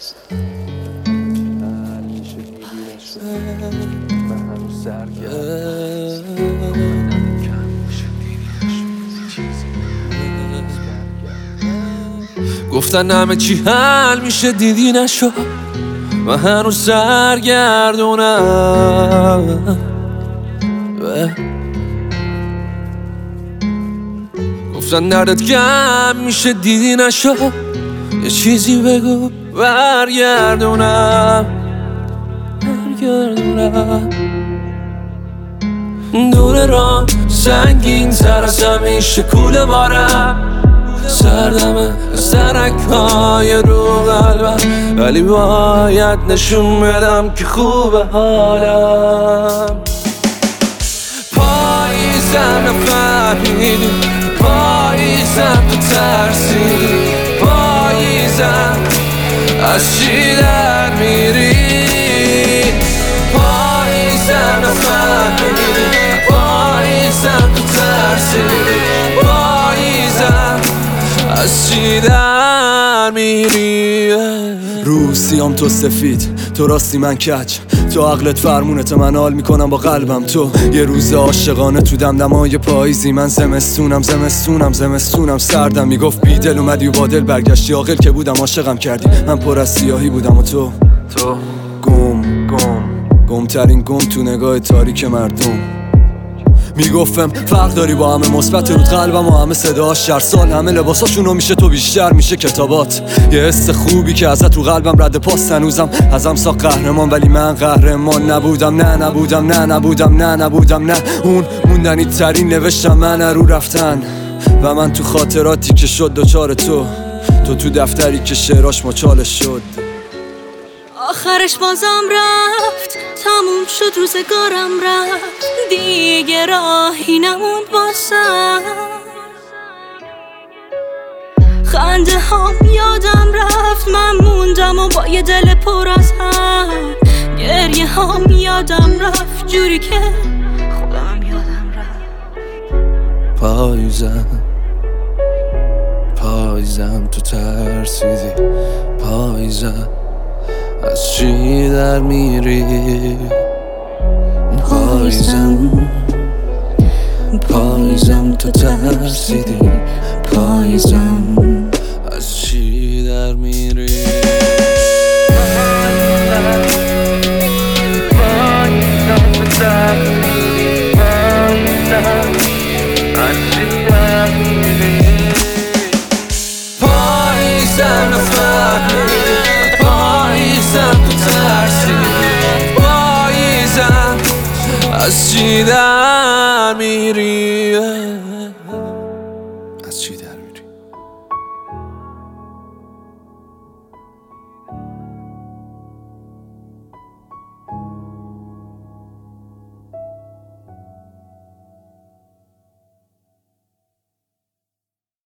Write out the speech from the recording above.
گفتن همه چی حل میشه دیدی نشد و هنوز سرگردونم. گفتن دردت کم میشه دیدی نشد یه چیزی بگو برگردونم. دور راه سنگین تر از همیشه کوله بارم، سردمه سرک های رو قلبم، ولی باید نشون بدم که خوبه حالم. پاییزم نفهمیدی، پاییزم تو ترسیدی، پاییزم از چی در میری، پاییزم نفهمیدی، پاییزم تو ترسیدی، پاییزم از چی در میری. روسیام تو سفید، تو راستی من کج، تو عقلت فرمونت، من حال میکنم با قلبم. تو یه روز عاشقانه تو دمدمای پاییزی، من زمستونم زمستونم زمستونم سردم. میگفت بیدل اومدی و با دل برگشتی، عاقل که بودم عاشقم کردی، من پر از سیاهی بودم و تو گمترین گم تو نگاه تاریک مردم. میگفتم فرق داری با همه مثبت رود قلبم و همه صداش، هر سال همه لباساشونو میشه تو بیشتر میشه کتابات. یه حس خوبی که ازت رو قلبم رد پاس، هنوزم ازم ساخت قهرمان، ولی من قهرمان نبودم، نه نبودم، نه نبودم، نه نبودم، نه. اون موندنی ترین نوشتم من رو رفتن، و من تو خاطراتی که شد دوچار تو تو دفتری که شعراش مچالش شد. آخرش بازم رفت، تموم شد روزگارم رفت، دیگه راهی نموند واسم. خنده هام یادم رفت، من موندم و با یه دل پر از هم. گریه هام یادم رفت، جوری که خودم یادم رفت. پاییزم تو ترسیدی، پاییزم از چی در میری، پاییزم تو ترسیدی، پاییزم از چی در میری. پاییزم تو ترسیدی، پاییزم از چی در میری، پاییزم نفهمیدی، پاییزم تو ترسیدی، پاییزم از چی در میری.